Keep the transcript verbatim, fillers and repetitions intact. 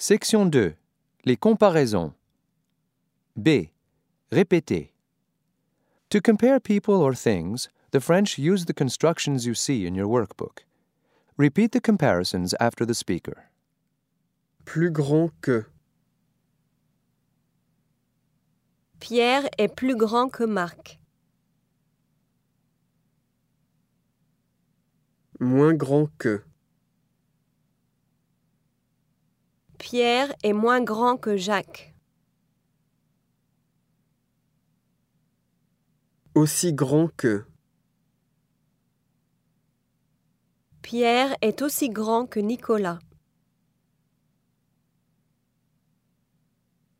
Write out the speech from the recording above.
Section deux. Les comparaisons. B. Répétez. To compare people or things, the French use the constructions you see in your workbook. Repeat the comparisons after the speaker. Plus grand que. Pierre est plus grand que Marc. Moins grand que. Pierre est moins grand que Jacques. Aussi grand que. Pierre est aussi grand que Nicolas.